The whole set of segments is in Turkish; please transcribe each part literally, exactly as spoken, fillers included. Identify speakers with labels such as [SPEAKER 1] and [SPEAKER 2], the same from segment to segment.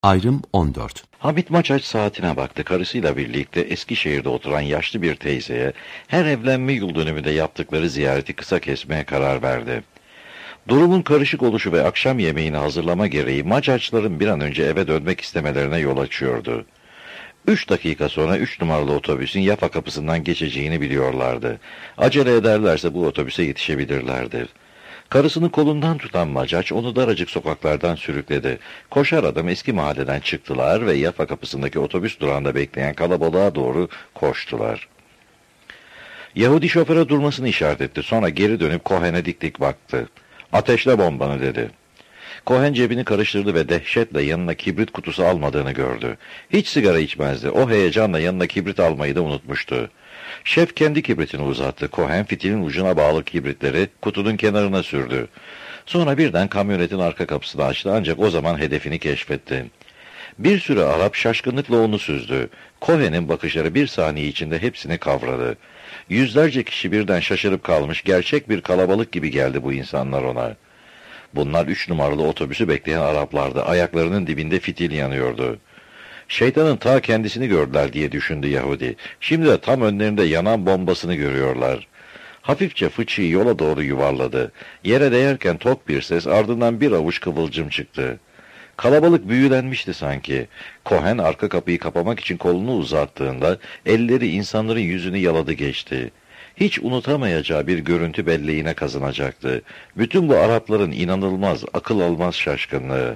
[SPEAKER 1] Ayrım on dört.
[SPEAKER 2] Hamit Maçaç saatine baktı. Karısıyla birlikte Eskişehir'de oturan yaşlı bir teyzeye her evlenme yıl dönümünde yaptıkları ziyareti kısa kesmeye karar verdi. Durumun karışık oluşu ve akşam yemeğini hazırlama gereği Maçaçların bir an önce eve dönmek istemelerine yol açıyordu. Üç dakika sonra üç numaralı otobüsün Yafa kapısından geçeceğini biliyorlardı. Acele ederlerse bu otobüse yetişebilirlerdi. Karısını kolundan tutan Maçaç onu daracık sokaklardan sürükledi. Koşar adım eski mahalleden çıktılar ve Yafa kapısındaki otobüs durağında bekleyen kalabalığa doğru koştular. Yahudi şoföre durmasını işaret etti. Sonra geri dönüp Cohen'e dik dik baktı. "Ateşle bombanı," dedi. Cohen cebini karıştırdı ve dehşetle yanına kibrit kutusu almadığını gördü. Hiç sigara içmezdi. O heyecanla yanına kibrit almayı da unutmuştu. Şef kendi kibritini uzattı. Cohen fitilin ucuna bağlı kibritleri kutunun kenarına sürdü. Sonra birden kamyonetin arka kapısını açtı, ancak o zaman hedefini keşfetti. Bir süre Arap şaşkınlıkla onu süzdü. Cohen'in bakışları bir saniye içinde hepsini kavradı. Yüzlerce kişi birden şaşırıp kalmış, gerçek bir kalabalık gibi geldi bu insanlar ona. Bunlar üç numaralı otobüsü bekleyen Araplardı. Ayaklarının dibinde fitil yanıyordu. Şeytanın ta kendisini gördüler diye düşündü Yahudi. Şimdi de tam önlerinde yanan bombasını görüyorlar. Hafifçe fıçıyı yola doğru yuvarladı. Yere değerken tok bir ses, ardından bir avuç kıvılcım çıktı. Kalabalık büyülenmişti sanki. Cohen arka kapıyı kapamak için kolunu uzattığında elleri insanların yüzünü yaladı geçti. Hiç unutamayacağı bir görüntü belleğine kazanacaktı. Bütün bu Arapların inanılmaz, akıl almaz şaşkınlığı.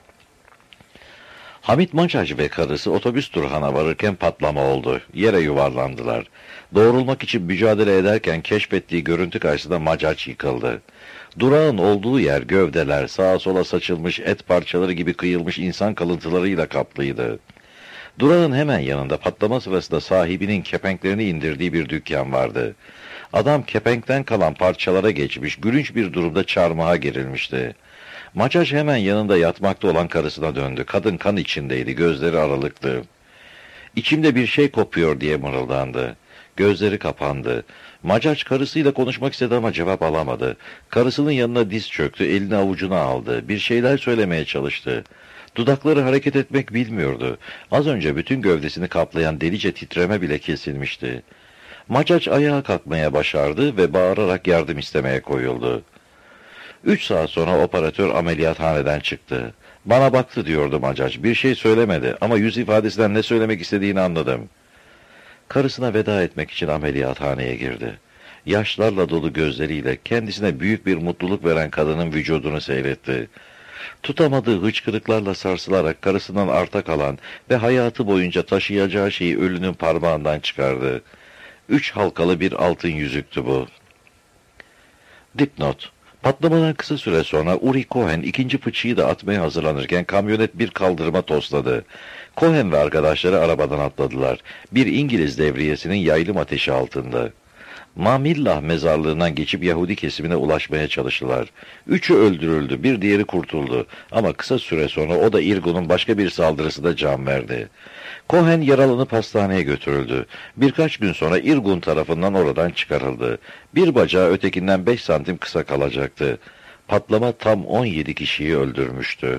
[SPEAKER 2] Hamit Maçaç ve karısı otobüs durağına varırken patlama oldu. Yere yuvarlandılar. Doğrulmak için mücadele ederken keşfettiği görüntü karşısında Maçaç yıkıldı. Durağın olduğu yer gövdeler, sağa sola saçılmış et parçaları gibi kıyılmış insan kalıntılarıyla kaplıydı. Durağın hemen yanında patlama sırasında sahibinin kepenklerini indirdiği bir dükkan vardı. Adam kepenkten kalan parçalara geçmiş, gülünç bir durumda çarmıha gerilmişti. Maçaç hemen yanında yatmakta olan karısına döndü. Kadın kan içindeydi, gözleri aralıktı. "İçimde bir şey kopuyor," diye mırıldandı. Gözleri kapandı. Maçaç karısıyla konuşmak istedi ama cevap alamadı. Karısının yanına diz çöktü, elini avucuna aldı. Bir şeyler söylemeye çalıştı. Dudakları hareket etmek bilmiyordu. Az önce bütün gövdesini kaplayan delice titreme bile kesilmişti. Maçaç ayağa kalkmaya başardı ve bağırarak yardım istemeye koyuldu. Üç saat sonra operatör ameliyathaneden çıktı. "Bana baktı," diyordu Maçaç. "Bir şey söylemedi ama yüz ifadesinden ne söylemek istediğini anladım." Karısına veda etmek için ameliyathaneye girdi. Yaşlarla dolu gözleriyle kendisine büyük bir mutluluk veren kadının vücudunu seyretti. Tutamadığı hıçkırıklarla sarsılarak karısından arta kalan ve hayatı boyunca taşıyacağı şeyi ölünün parmağından çıkardı. Üç halkalı bir altın yüzüktü bu. Dipnot: patlamadan kısa süre sonra Uri Cohen ikinci fıçıyı da atmaya hazırlanırken kamyonet bir kaldırıma tosladı. Cohen ve arkadaşları arabadan atladılar. Bir İngiliz devriyesinin yaylım ateşi altında. Mamillah mezarlığından geçip Yahudi kesimine ulaşmaya çalıştılar. Üçü öldürüldü, bir diğeri kurtuldu. Ama kısa süre sonra o da İrgun'un başka bir saldırısında can verdi. Cohen yaralanıp hastaneye götürüldü. Birkaç gün sonra İrgun tarafından oradan çıkarıldı. Bir bacağı ötekinden beş santim kısa kalacaktı. Patlama tam on yedi kişiyi öldürmüştü.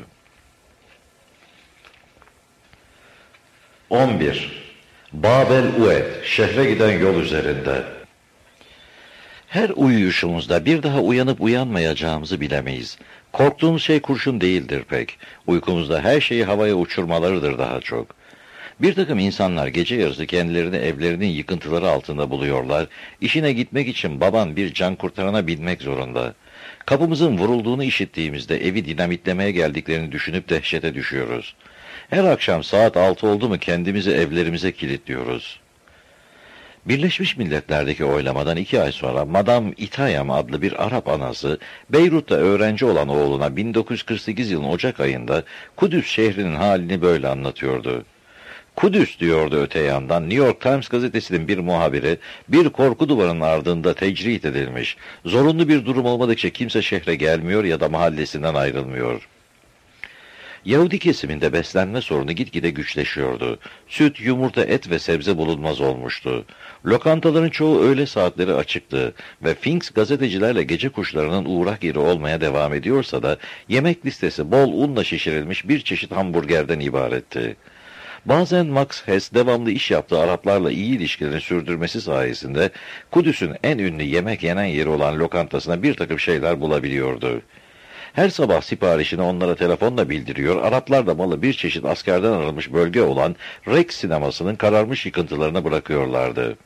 [SPEAKER 2] on bir. Babel Ued, şehre giden yol üzerinde. Her uyuyuşumuzda bir daha uyanıp uyanmayacağımızı bilemeyiz. Korktuğumuz şey kurşun değildir pek. Uykumuzda her şeyi havaya uçurmalarıdır daha çok. Bir takım insanlar gece yarısı kendilerini evlerinin yıkıntıları altında buluyorlar. İşine gitmek için baban bir can kurtarana binmek zorunda. Kapımızın vurulduğunu işittiğimizde evi dinamitlemeye geldiklerini düşünüp dehşete düşüyoruz. Her akşam saat altı oldu mu kendimizi evlerimize kilitliyoruz. Birleşmiş Milletler'deki oylamadan iki ay sonra Madame Itayam adlı bir Arap anası, Beyrut'ta öğrenci olan oğluna bin dokuz yüz kırk sekiz yılın Ocak ayında Kudüs şehrinin halini böyle anlatıyordu. "Kudüs," diyordu öte yandan, New York Times gazetesinin bir muhabiri, "bir korku duvarının ardında tecrit edilmiş. Zorunlu bir durum olmadıkça kimse şehre gelmiyor ya da mahallesinden ayrılmıyor." Yahudi kesiminde beslenme sorunu gitgide güçleşiyordu. Süt, yumurta, et ve sebze bulunmaz olmuştu. Lokantaların çoğu öğle saatleri açıktı ve Finks gazetecilerle gece kuşlarının uğrak yeri olmaya devam ediyorsa da yemek listesi bol unla şişirilmiş bir çeşit hamburgerden ibaretti. Bazen Max Hess devamlı iş yaptığı Araplarla iyi ilişkilerini sürdürmesi sayesinde Kudüs'ün en ünlü yemek yenen yeri olan lokantasına bir takım şeyler bulabiliyordu. Her sabah siparişini onlara telefonla bildiriyor, Araplar da malı bir çeşit askerden arınmış bölge olan Rex sinemasının kararmış yıkıntılarına bırakıyorlardı.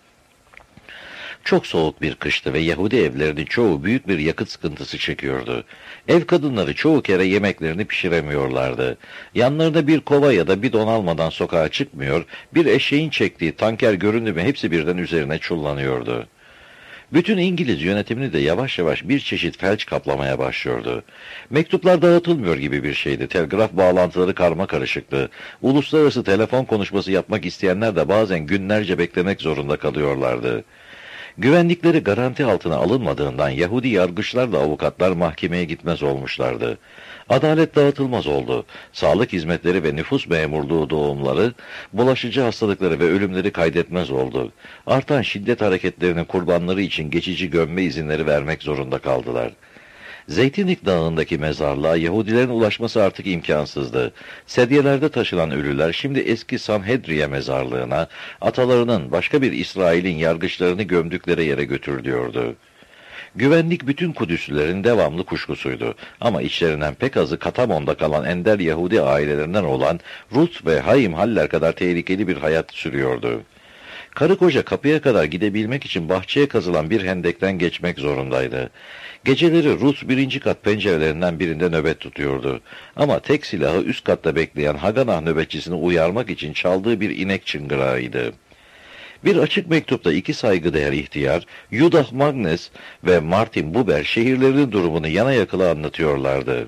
[SPEAKER 2] Çok soğuk bir kıştı ve Yahudi evlerinin çoğu büyük bir yakıt sıkıntısı çekiyordu. Ev kadınları çoğu kere yemeklerini pişiremiyorlardı. Yanlarında bir kova ya da bidon almadan sokağa çıkmıyor, bir eşeğin çektiği tanker göründü mü hepsi birden üzerine çullanıyordu. Bütün İngiliz yönetimini de yavaş yavaş bir çeşit felç kaplamaya başlıyordu. Mektuplar dağıtılmıyor gibi bir şeydi. Telgraf bağlantıları karma karışıktı. Uluslararası telefon konuşması yapmak isteyenler de bazen günlerce beklemek zorunda kalıyorlardı. Güvenlikleri garanti altına alınmadığından Yahudi yargıçlarla avukatlar mahkemeye gitmez olmuşlardı. Adalet dağıtılmaz oldu. Sağlık hizmetleri ve nüfus memurluğu doğumları, bulaşıcı hastalıkları ve ölümleri kaydetmez oldu. Artan şiddet hareketlerinin kurbanları için geçici gömme izinleri vermek zorunda kaldılar. Zeytinlik Dağı'ndaki mezarlığa Yahudilerin ulaşması artık imkansızdı. Sedyelerde taşınan ölüler şimdi eski Sanhedriye mezarlığına, atalarının başka bir İsrail'in yargıçlarını gömdükleri yere götürülüyordu. Güvenlik bütün Kudüslülerin devamlı kuşkusuydu. Ama içlerinden pek azı Katamon'da kalan ender Yahudi ailelerinden olan Ruth ve Haim Haller kadar tehlikeli bir hayat sürüyordu. Karı koca kapıya kadar gidebilmek için bahçeye kazılan bir hendekten geçmek zorundaydı. Geceleri Ruth birinci kat pencerelerinden birinde nöbet tutuyordu. Ama tek silahı üst katta bekleyen Haganah nöbetçisini uyarmak için çaldığı bir inek çıngırağıydı. Bir açık mektupta iki saygıdeğer ihtiyar, Yudah Magnes ve Martin Buber şehirlerinin durumunu yana yakıla anlatıyorlardı.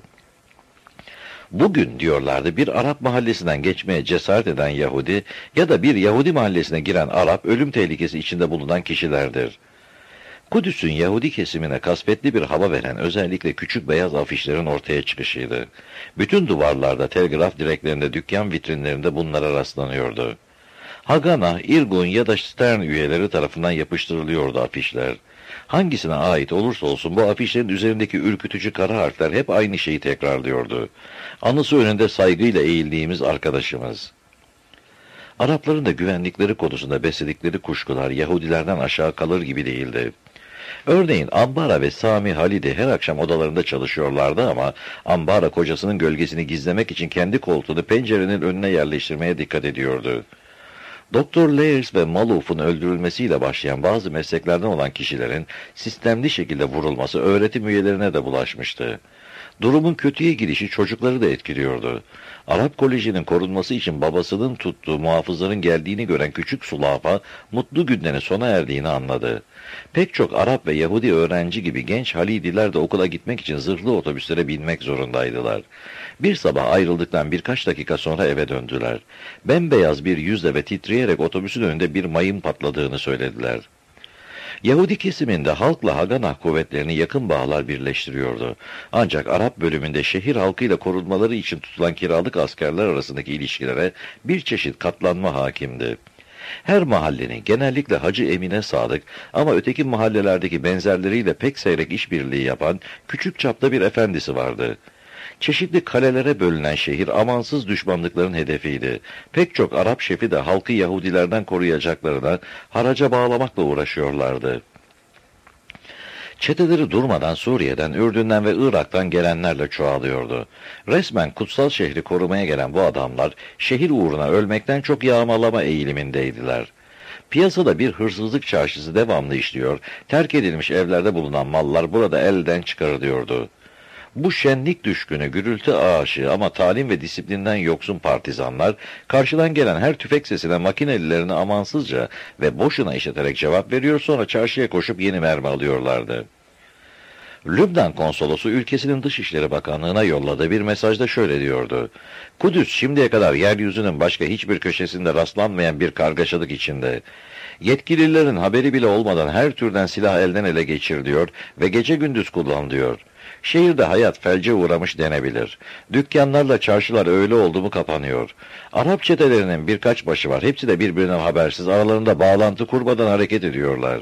[SPEAKER 2] Bugün diyorlardı bir Arap mahallesinden geçmeye cesaret eden Yahudi ya da bir Yahudi mahallesine giren Arap ölüm tehlikesi içinde bulunan kişilerdir. Kudüs'ün Yahudi kesimine kasvetli bir hava veren özellikle küçük beyaz afişlerin ortaya çıkışıydı. Bütün duvarlarda, telgraf direklerinde, dükkan vitrinlerinde bunlara rastlanıyordu. Haganah, Irgun ya da Stern üyeleri tarafından yapıştırılıyordu afişler. Hangisine ait olursa olsun bu afişlerin üzerindeki ürkütücü kara harfler hep aynı şeyi tekrarlıyordu. Anısı önünde saygıyla eğildiğimiz arkadaşımız. Arapların da güvenlikleri konusunda besledikleri kuşkular Yahudilerden aşağı kalır gibi değildi. Örneğin Ambara ve Sami Halidi her akşam odalarında çalışıyorlardı ama Ambara kocasının gölgesini gizlemek için kendi koltuğunu pencerenin önüne yerleştirmeye dikkat ediyordu. Doktor Leyers ve Maluf'un öldürülmesiyle başlayan bazı mesleklerden olan kişilerin sistemli şekilde vurulması öğretim üyelerine de bulaşmıştı. Durumun kötüye gidişi çocukları da etkiliyordu. Arap Koleji'nin korunması için babasının tuttuğu muhafızların geldiğini gören küçük Sulafa, mutlu günlerin sona erdiğini anladı. Pek çok Arap ve Yahudi öğrenci gibi genç Halidiler de okula gitmek için zırhlı otobüslere binmek zorundaydılar. Bir sabah ayrıldıktan birkaç dakika sonra eve döndüler. Bembeyaz bir yüzle ve titreyerek otobüsün önünde bir mayın patladığını söylediler. Yahudi kesiminde halkla Haganah kuvvetlerini yakın bağlar birleştiriyordu. Ancak Arap bölümünde şehir halkıyla korunmaları için tutulan kiralık askerler arasındaki ilişkilere bir çeşit katlanma hakimdi. Her mahallenin genellikle Hacı Emine Sadık ama öteki mahallelerdeki benzerleriyle pek seyrek işbirliği yapan küçük çapta bir efendisi vardı. Çeşitli kalelere bölünen şehir amansız düşmanlıkların hedefiydi. Pek çok Arap şefi de halkı Yahudilerden koruyacaklarına haraca bağlamakla uğraşıyorlardı. Çeteleri durmadan Suriye'den, Ürdün'den ve Irak'tan gelenlerle çoğalıyordu. Resmen kutsal şehri korumaya gelen bu adamlar şehir uğruna ölmekten çok yağmalama eğilimindeydiler. Piyasada bir hırsızlık çarşısı devamlı işliyor, terk edilmiş evlerde bulunan mallar burada elden çıkarılıyordu. Bu şenlik düşkünü, gürültü aşığı ama talim ve disiplinden yoksun partizanlar, karşıdan gelen her tüfek sesine makinelilerini amansızca ve boşuna işleterek cevap veriyor, sonra çarşıya koşup yeni mermi alıyorlardı. Lübnan konsolosu ülkesinin Dışişleri Bakanlığı'na yolladığı bir mesajda şöyle diyordu: Kudüs şimdiye kadar yeryüzünün başka hiçbir köşesinde rastlanmayan bir kargaşalık içinde. Yetkililerin haberi bile olmadan her türden silah elden ele geçiriliyor ve gece gündüz kullanılıyor. Şehirde hayat felce uğramış denebilir. Dükkanlarla çarşılar öyle oldu mu kapanıyor. Arap çetelerinin birkaç başı var. Hepsi de birbirinden habersiz, aralarında bağlantı kurmadan hareket ediyorlar.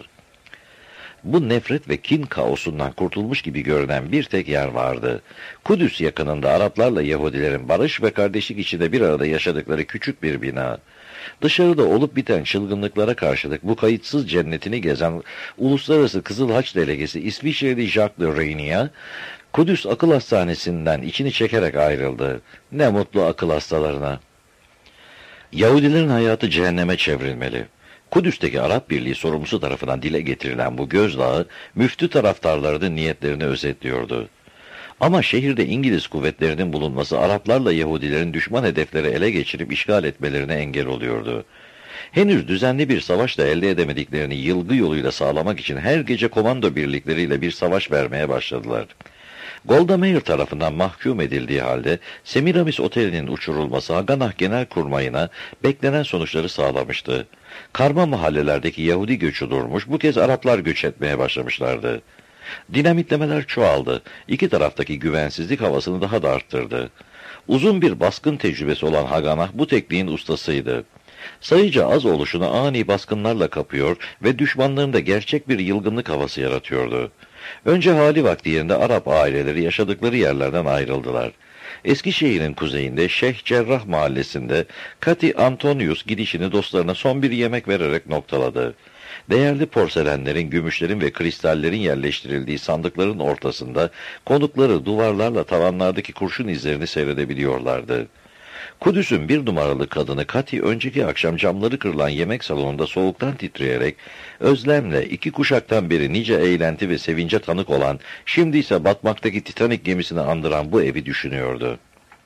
[SPEAKER 2] Bu nefret ve kin kaosundan kurtulmuş gibi görünen bir tek yer vardı. Kudüs yakınında Araplarla Yahudilerin barış ve kardeşlik içinde bir arada yaşadıkları küçük bir bina. Dışarıda olup biten çılgınlıklara karşılık bu kayıtsız cennetini gezen Uluslararası Kızıl Haç Delegesi İsviçreli Jacques de Reynia, Kudüs Akıl Hastanesi'nden içini çekerek ayrıldı. Ne mutlu akıl hastalarına. Yahudilerin hayatı cehenneme çevrilmeli. Kudüs'teki Arap Birliği sorumlusu tarafından dile getirilen bu gözdağı, müftü taraftarlarının niyetlerini özetliyordu. Ama şehirde İngiliz kuvvetlerinin bulunması Araplarla Yahudilerin düşman hedefleri ele geçirip işgal etmelerine engel oluyordu. Henüz düzenli bir savaşla elde edemediklerini yılgı yoluyla sağlamak için her gece komando birlikleriyle bir savaş vermeye başladılar. Golda Meir tarafından mahkum edildiği halde Semiramis Oteli'nin uçurulması Haganah Genelkurmayı'na beklenen sonuçları sağlamıştı. Karma mahallelerdeki Yahudi göçü durmuş, bu kez Araplar göç etmeye başlamışlardı. Dinamitlemeler çoğaldı. İki taraftaki güvensizlik havasını daha da arttırdı. Uzun bir baskın tecrübesi olan Haganah bu tekniğin ustasıydı. Sayıca az oluşunu ani baskınlarla kapıyor ve düşmanlarında gerçek bir yılgınlık havası yaratıyordu. Önce hali vakti yerinde Arap aileleri yaşadıkları yerlerden ayrıldılar. Eskişehir'in kuzeyinde Şeyh Cerrah mahallesinde Kati Antonius gidişini dostlarına son bir yemek vererek noktaladı. Değerli porselenlerin, gümüşlerin ve kristallerin yerleştirildiği sandıkların ortasında konukları duvarlarla tavanlardaki kurşun izlerini seyredebiliyorlardı. Kudüs'ün bir numaralı kadını Kati önceki akşam camları kırılan yemek salonunda soğuktan titreyerek özlemle iki kuşaktan beri nice eğlenti ve sevince tanık olan, şimdi ise batmaktaki Titanik gemisini andıran bu evi düşünüyordu.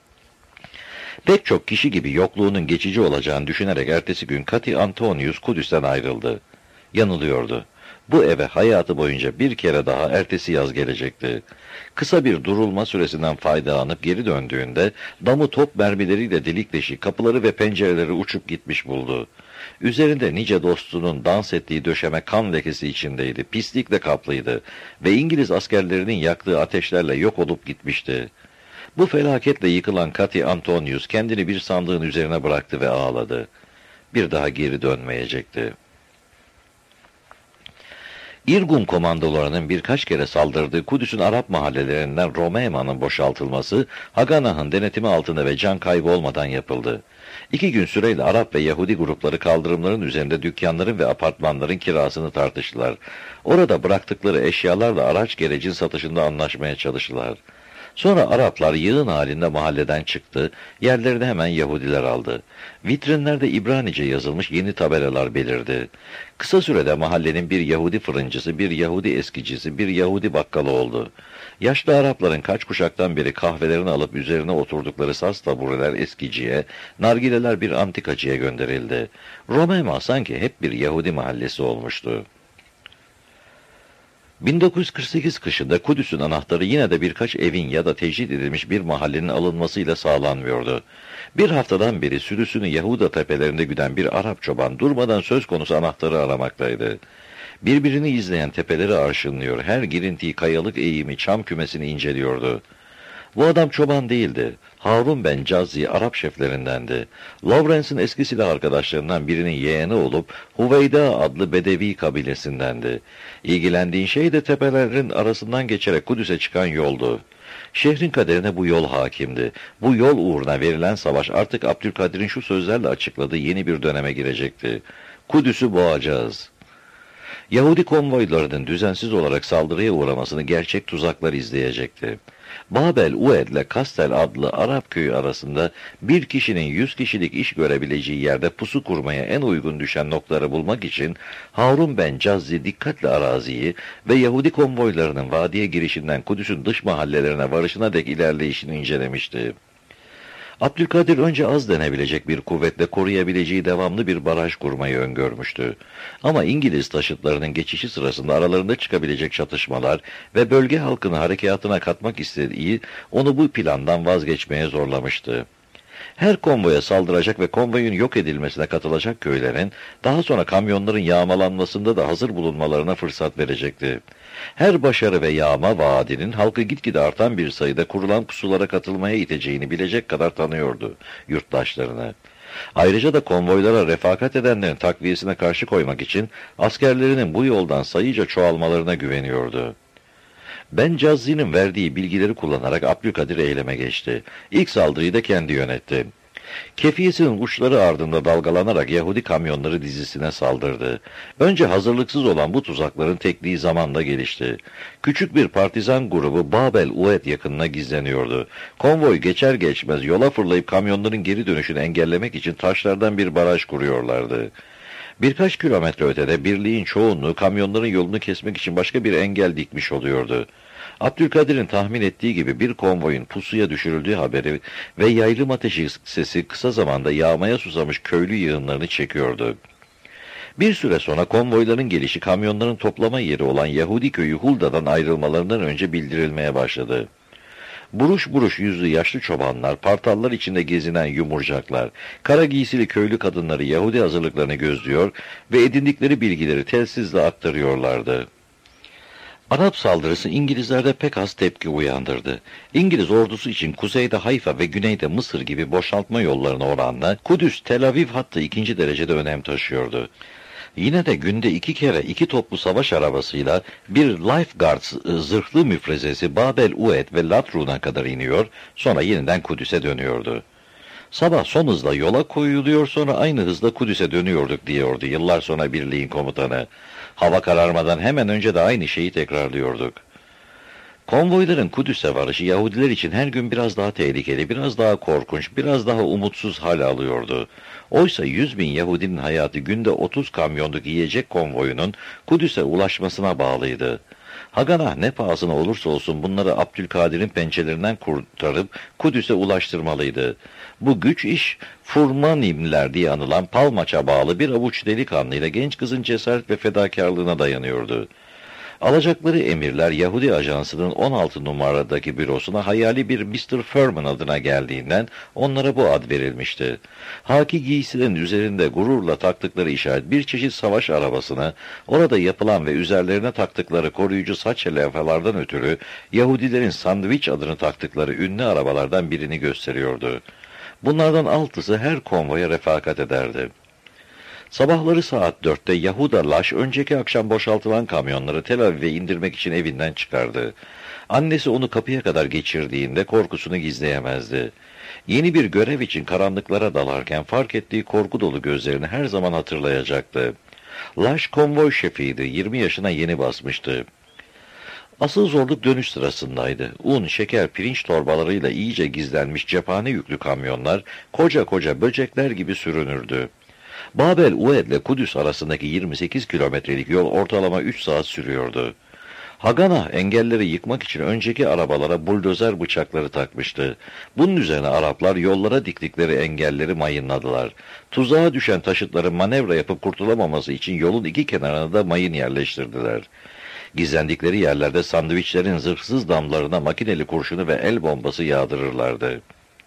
[SPEAKER 2] Pek çok kişi gibi yokluğunun geçici olacağını düşünerek ertesi gün Kati Antonius Kudüs'ten ayrıldı. Yanılıyordu. Bu eve hayatı boyunca bir kere daha ertesi yaz gelecekti. Kısa bir durulma süresinden faydalanıp geri döndüğünde damı top mermileriyle delik deşik kapıları ve pencereleri uçup gitmiş buldu. Üzerinde nice dostunun dans ettiği döşeme kan lekesi içindeydi, pislikle kaplıydı ve İngiliz askerlerinin yaktığı ateşlerle yok olup gitmişti. Bu felaketle yıkılan Kati Antonius kendini bir sandığın üzerine bıraktı ve ağladı. Bir daha geri dönmeyecekti. İrgun komandolarının birkaç kere saldırdığı Kudüs'ün Arap mahallelerinden Romeyma'nın boşaltılması, Haganah'ın denetimi altında ve can kaybı olmadan yapıldı. İki gün süreyle Arap ve Yahudi grupları kaldırımların üzerinde dükkanların ve apartmanların kirasını tartıştılar. Orada bıraktıkları eşyalarla araç gerecin satışında anlaşmaya çalıştılar. Sonra Araplar yığın halinde mahalleden çıktı, yerlerini hemen Yahudiler aldı. Vitrinlerde İbranice yazılmış yeni tabelalar belirdi. Kısa sürede mahallenin bir Yahudi fırıncısı, bir Yahudi eskicisi, bir Yahudi bakkalı oldu. Yaşlı Arapların kaç kuşaktan beri kahvelerini alıp üzerine oturdukları saz tabureler eskiciye, nargileler bir antikacıya gönderildi. Romeyma sanki hep bir Yahudi mahallesi olmuştu. bin dokuz yüz kırk sekiz kışında Kudüs'ün anahtarı yine de birkaç evin ya da tecrit edilmiş bir mahallenin alınmasıyla sağlanmıyordu. Bir haftadan beri sürüsünü Yahuda tepelerinde güden bir Arap çoban durmadan söz konusu anahtarı aramaktaydı. Birbirini izleyen tepeleri arşınlıyor, her girintiyi, kayalık eğimi, çam kümesini inceliyordu. Bu adam çoban değildi. Harun ben Cazzi Arap şeflerindendi. Lawrence'ın eski silah arkadaşlarından birinin yeğeni olup Huveyda adlı Bedevi kabilesindendi. İlgilendiğin şey de tepelerin arasından geçerek Kudüs'e çıkan yoldu. Şehrin kaderine bu yol hakimdi. Bu yol uğruna verilen savaş artık Abdülkadir'in şu sözlerle açıkladığı yeni bir döneme girecekti. Kudüs'ü boğacağız. Yahudi konvoylarının düzensiz olarak saldırıya uğramasını gerçek tuzaklar izleyecekti. Babel Ued ile Kastel adlı Arap köyü arasında bir kişinin yüz kişilik iş görebileceği yerde pusu kurmaya en uygun düşen noktaları bulmak için Harun ben Cazzi dikkatle araziyi ve Yahudi konvoylarının vadiye girişinden Kudüs'ün dış mahallelerine varışına dek ilerleyişini incelemişti. Abdülkadir önce az denebilecek bir kuvvetle koruyabileceği devamlı bir baraj kurmayı öngörmüştü. Ama İngiliz taşıtlarının geçişi sırasında aralarında çıkabilecek çatışmalar ve bölge halkını harekatına katmak istediği onu bu plandan vazgeçmeye zorlamıştı. Her konvoya saldıracak ve konvoyun yok edilmesine katılacak köylerin, daha sonra kamyonların yağmalanmasında da hazır bulunmalarına fırsat verecekti. Her başarı ve yağma vaadinin halkı gitgide artan bir sayıda kurulan pusulara katılmaya iteceğini bilecek kadar tanıyordu yurttaşlarını. Ayrıca da konvoylara refakat edenlerin takviyesine karşı koymak için askerlerinin bu yoldan sayıca çoğalmalarına güveniyordu. Bencazzi'nin verdiği bilgileri kullanarak Abdülkadir eyleme geçti. İlk saldırıyı da kendi yönetti. Kefiyesinin uçları ardında dalgalanarak Yahudi kamyonları dizisine saldırdı. Önce hazırlıksız olan bu tuzakların tekniği zamanla gelişti. Küçük bir partizan grubu Babel Ued yakınına gizleniyordu. Konvoy geçer geçmez yola fırlayıp kamyonların geri dönüşünü engellemek için taşlardan bir baraj kuruyorlardı. Birkaç kilometre ötede birliğin çoğunluğu kamyonların yolunu kesmek için başka bir engel dikmiş oluyordu. Abdülkadir'in tahmin ettiği gibi bir konvoyun pusuya düşürüldüğü haberi ve yaylım ateşi sesi kısa zamanda yağmaya susamış köylü yığınlarını çekiyordu. Bir süre sonra konvoyların gelişi kamyonların toplama yeri olan Yahudi köyü Hulda'dan ayrılmalarından önce bildirilmeye başladı. Buruş buruş yüzlü yaşlı çobanlar, partallar içinde gezinen yumurcaklar, kara giysili köylü kadınları Yahudi hazırlıklarını gözlüyor ve edindikleri bilgileri telsizle aktarıyorlardı. Arap saldırısı İngilizlerde pek az tepki uyandırdı. İngiliz ordusu için kuzeyde Hayfa ve güneyde Mısır gibi boşaltma yollarına oranla Kudüs, Tel Aviv hattı ikinci derecede önem taşıyordu. Yine de günde iki kere iki toplu savaş arabasıyla bir Life Guards zırhlı müfrezesi Babel Ued ve Latrun'a kadar iniyor, sonra yeniden Kudüs'e dönüyordu. Sabah son hızla yola koyuluyor, sonra aynı hızla Kudüs'e dönüyorduk diyordu yıllar sonra birliğin komutanı. Hava kararmadan hemen önce de aynı şeyi tekrarlıyorduk. Konvoyların Kudüs'e varışı Yahudiler için her gün biraz daha tehlikeli, biraz daha korkunç, biraz daha umutsuz hal alıyordu. Oysa yüz bin Yahudinin hayatı günde otuz kamyonluk yiyecek konvoyunun Kudüs'e ulaşmasına bağlıydı. Haganah ne pahasına olursa olsun bunları Abdülkadir'in pençelerinden kurtarıp Kudüs'e ulaştırmalıydı. Bu güç iş Furmanimler diye anılan Palmaç'a bağlı bir avuç delikanlıyla genç kızın cesaret ve fedakarlığına dayanıyordu. Alacakları emirler Yahudi ajansının on altı numaradaki bürosuna hayali bir mister Furman adına geldiğinden onlara bu ad verilmişti. Haki giysilerin üzerinde gururla taktıkları işaret bir çeşit savaş arabasına, orada yapılan ve üzerlerine taktıkları koruyucu saç levhalardan ötürü Yahudilerin sandviç adını taktıkları ünlü arabalardan birini gösteriyordu. Bunlardan altısı her konvoya refakat ederdi. Sabahları saat dörtte Yahuda Laş önceki akşam boşaltılan kamyonları Tel Aviv'e indirmek için evinden çıkardı. Annesi onu kapıya kadar geçirdiğinde korkusunu gizleyemezdi. Yeni bir görev için karanlıklara dalarken fark ettiği korku dolu gözlerini her zaman hatırlayacaktı. Laş konvoy şefiydi, yirmi yaşına yeni basmıştı. Asıl zorluk dönüş sırasındaydı. Un, şeker, pirinç torbalarıyla iyice gizlenmiş cephane yüklü kamyonlar koca koca böcekler gibi sürünürdü. Babel Ued ile Kudüs arasındaki yirmi sekiz kilometrelik yol ortalama üç saat sürüyordu. Haganah engelleri yıkmak için önceki arabalara buldozer bıçakları takmıştı. Bunun üzerine Araplar yollara diktikleri engelleri mayınladılar. Tuzağa düşen taşıtların manevra yapıp kurtulamaması için yolun iki kenarına da mayın yerleştirdiler. Gizlendikleri yerlerde sandviçlerin zırhsız damlarına makineli kurşunu ve el bombası yağdırırlardı.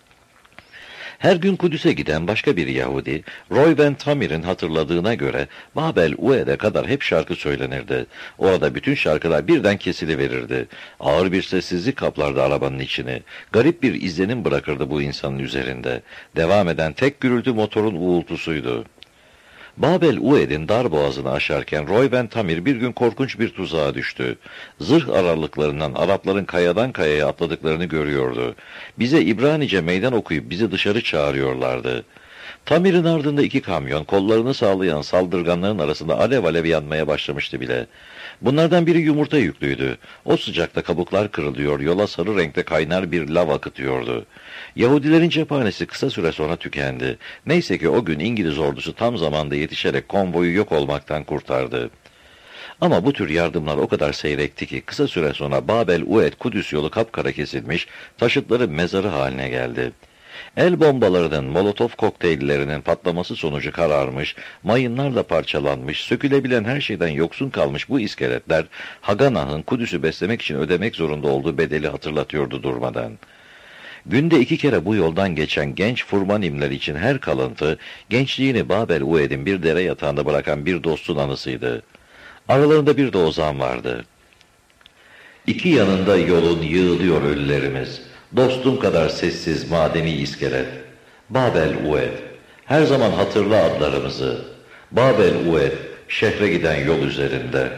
[SPEAKER 2] Her gün Kudüs'e giden başka bir Yahudi, Roy Van Tamir'in hatırladığına göre Babel Ued'e kadar hep şarkı söylenirdi. Orada bütün şarkılar birden kesiliverirdi. Ağır bir sessizlik kaplardı arabanın içini. Garip bir izlenim bırakırdı bu insanın üzerinde. Devam eden tek gürültü motorun uğultusuydu. Babel Ued'in dar boğazını aşarken Roy Van Tamir bir gün korkunç bir tuzağa düştü. Zırh aralıklarından Arapların kayadan kayaya atladıklarını görüyordu. Bize İbranice meydan okuyup bizi dışarı çağırıyorlardı. Tamir'in ardında iki kamyon, kollarını sağlayan saldırganların arasında alev alev yanmaya başlamıştı bile. Bunlardan biri yumurta yüklüydü. O sıcakta kabuklar kırılıyor, yola sarı renkte kaynar bir lav akıtıyordu. Yahudilerin cephanesi kısa süre sonra tükendi. Neyse ki o gün İngiliz ordusu tam zamanda yetişerek konvoyu yok olmaktan kurtardı. Ama bu tür yardımlar o kadar seyrekti ki kısa süre sonra Babel Ued Kudüs yolu kapkara kesilmiş, taşıtları mezarı haline geldi. El bombalarının, molotof kokteyllerinin patlaması sonucu kararmış, mayınlarla parçalanmış, sökülebilen her şeyden yoksun kalmış bu iskeletler, Haganah'ın Kudüs'ü beslemek için ödemek zorunda olduğu bedeli hatırlatıyordu durmadan. Günde iki kere bu yoldan geçen genç Furmanimler için her kalıntı, gençliğini Babel Ued'in bir dere yatağında bırakan bir dostun anısıydı. Aralarında bir de Ozan vardı. İki yanında yolun yığılıyor ölülerimiz, dostum kadar sessiz madeni iskelet. Babel Ued, her zaman hatırla adlarımızı. Babel Ued, şehre giden yol üzerinde.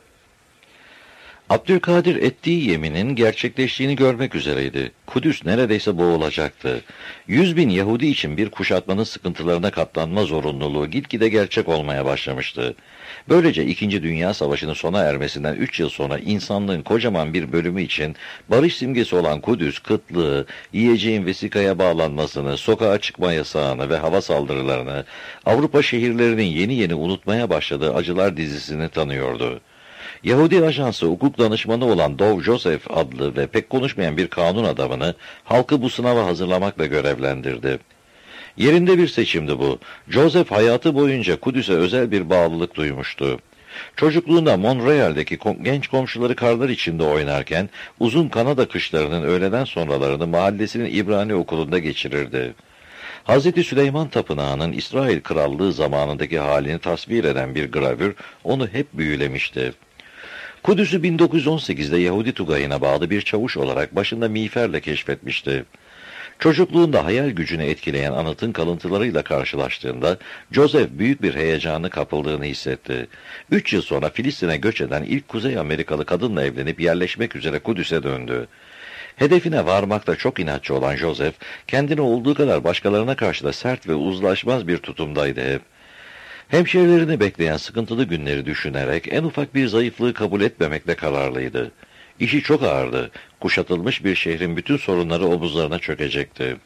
[SPEAKER 2] Abdülkadir ettiği yeminin gerçekleştiğini görmek üzereydi. Kudüs neredeyse boğulacaktı. Yüz bin Yahudi için bir kuşatmanın sıkıntılarına katlanma zorunluluğu gitgide gerçek olmaya başlamıştı. Böylece İkinci Dünya Savaşı'nın sona ermesinden üç yıl sonra insanlığın kocaman bir bölümü için barış simgesi olan Kudüs, kıtlığı, yiyeceğin vesikaya bağlanmasını, sokağa çıkma yasağını ve hava saldırılarını, Avrupa şehirlerinin yeni yeni unutmaya başladığı acılar dizisini tanıyordu. Yahudi ajansı hukuk danışmanı olan Dov Joseph adlı ve pek konuşmayan bir kanun adamını halkı bu sınava hazırlamakla görevlendirdi. Yerinde bir seçimdi bu. Joseph hayatı boyunca Kudüs'e özel bir bağlılık duymuştu. Çocukluğunda Montreal'deki kom- genç komşuları karlar içinde oynarken uzun Kanada kışlarının öğleden sonralarını mahallesinin İbrani okulunda geçirirdi. Hazreti Süleyman Tapınağı'nın İsrail Krallığı zamanındaki halini tasvir eden bir gravür onu hep büyülemişti. Kudüs'ü bin dokuz yüz on sekizde Yahudi Tugayı'na bağlı bir çavuş olarak başında miğferle keşfetmişti. Çocukluğunda hayal gücünü etkileyen anıtın kalıntılarıyla karşılaştığında Joseph büyük bir heyecanı kapıldığını hissetti. Üç yıl sonra Filistin'e göç eden ilk Kuzey Amerikalı kadınla evlenip yerleşmek üzere Kudüs'e döndü. Hedefine varmakta çok inatçı olan Joseph, kendini olduğu kadar başkalarına karşı da sert ve uzlaşmaz bir tutumdaydı hep. Hemşerilerini bekleyen sıkıntılı günleri düşünerek en ufak bir zayıflığı kabul etmemekle kararlıydı. İşi çok ağırdı. Kuşatılmış bir şehrin bütün sorunları omuzlarına çökecekti.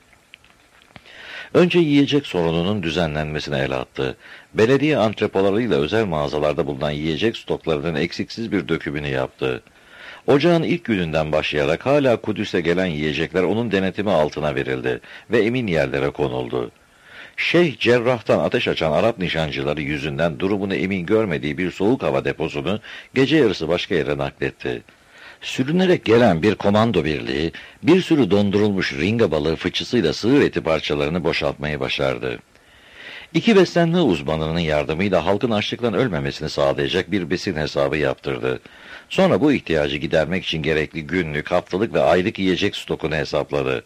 [SPEAKER 2] Önce yiyecek sorununun düzenlenmesine el attı. Belediye antrepolarıyla özel mağazalarda bulunan yiyecek stoklarının eksiksiz bir dökümünü yaptı. Ocağın ilk gününden başlayarak hala Kudüs'e gelen yiyecekler onun denetimi altına verildi ve emin yerlere konuldu. Şeyh Cerrah'tan ateş açan Arap nişancıları yüzünden durumunu emin görmediği bir soğuk hava deposunu gece yarısı başka yere nakletti. Sürünerek gelen bir komando birliği bir sürü dondurulmuş ringa balığı fıçısıyla sığır eti parçalarını boşaltmayı başardı. İki beslenme uzmanının yardımıyla halkın açlıktan ölmemesini sağlayacak bir besin hesabı yaptırdı. Sonra bu ihtiyacı gidermek için gerekli günlük, haftalık ve aylık yiyecek stokunu hesapladı.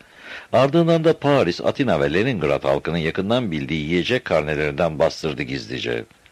[SPEAKER 2] Ardından da Paris, Atina ve Leningrad halkının yakından bildiği yiyecek karnelerinden bastırdı gizlice.